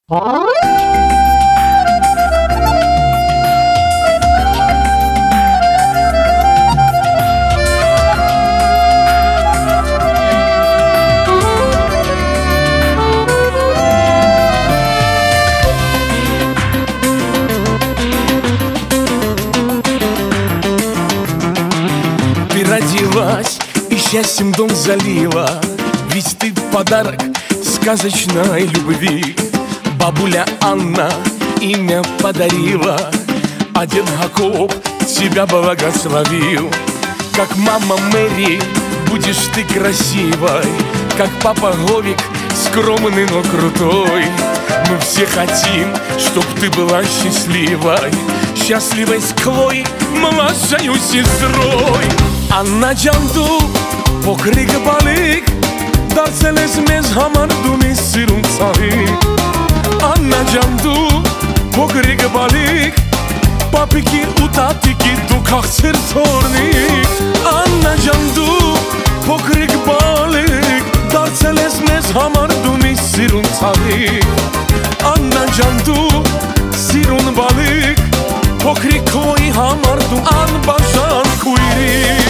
Ты родилась и счастьем дом залила, ведь ты подарок сказочной любви. Бабуля Анна имя подарила, а дед Гаков тебя благословил. Как мама Мэри будешь ты красивой, как папа Говик скромный, но крутой. Мы все хотим, чтоб ты была счастливой, счастливой с Клой, младшей сестрой. Աննա ջան դու փոքրիկ բալիկ, դարձել ես մեզ համար դու մի սիրուն ցավիկ։ Աննա ջան դու փոքրիկ բալիկ, պապիկի ու տատիկի դու քաղցր թորնիկ։ Աննա ջան դու փոքրիկ բալիկ, դարձել ես մեզ համար դու մի սիրուն ցավիկ։ Աննա ջան դու սիրուն բալիկ, փոքրիկ քոյի համար դու անբաժան քույրիկ։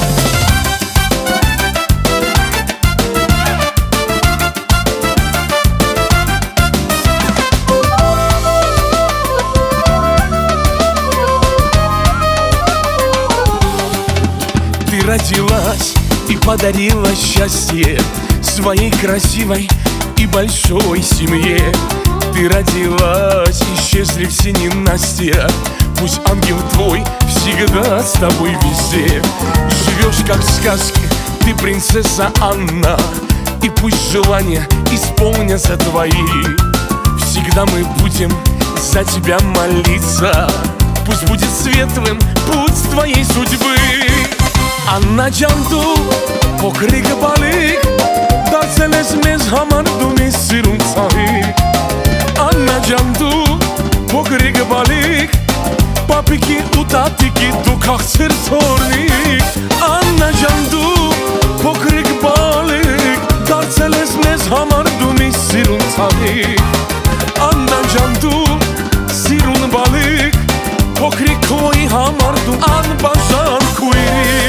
Ты родилась и подарила счастье своей красивой и большой семье. Ты родилась, исчезли все ненастья, пусть ангел твой всегда с тобой везде. Живешь как в сказке, ты принцесса Анна, и пусть желания исполнятся твои. Всегда мы будем за тебя молиться, пусть будет светлым путь твоей судьбы. Աննա ջան դու փոքրիկ բալիկ, դարձել ես մեզ համար դու մի սիրուն ցավիկ։ Աննա ջան դու փոքրիկ բալիկ, պապիկի ու տատիկի դու քաղցր թորնիկ։ Աննա ջան դու փոքրիկ բալիկ, դարձել ես մեզ համար դու մի սիրուն ցավիկ։ Աննա ջան դու սիրուն բալիկ, փոքրիկ քոյի համար դու անբաժան քույրիկ։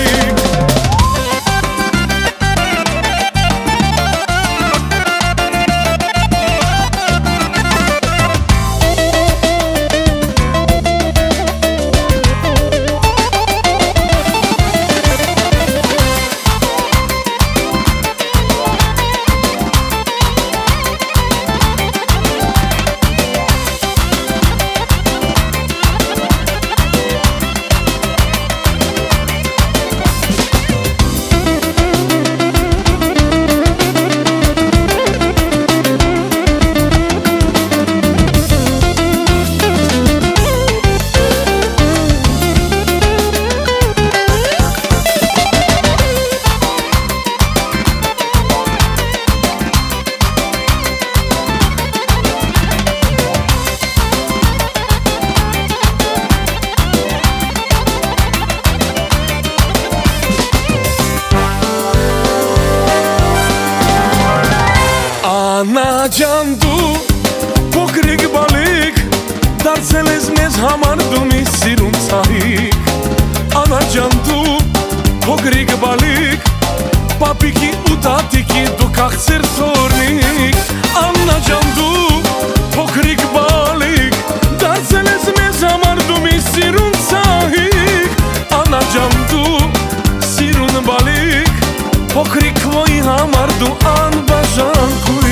Աննա ջան դու փոքրիկ բալիկ, դարձել ես մեզ համար դու մի սիրուն ցավիկ։ Աննա ջան դու փոքրիկ բալիկ, պապիկի ու տատիկի դու քաղցր թորնիկ։ Աննա ջան դու փոքրիկ բալիկ, դարձել ես մեզ համար դու մի սիրուն ցավիկ։ Աննա ջան դու սիրուն բալիկ, փոքրիկ քոյի համար դու անբաժան քույրիկ։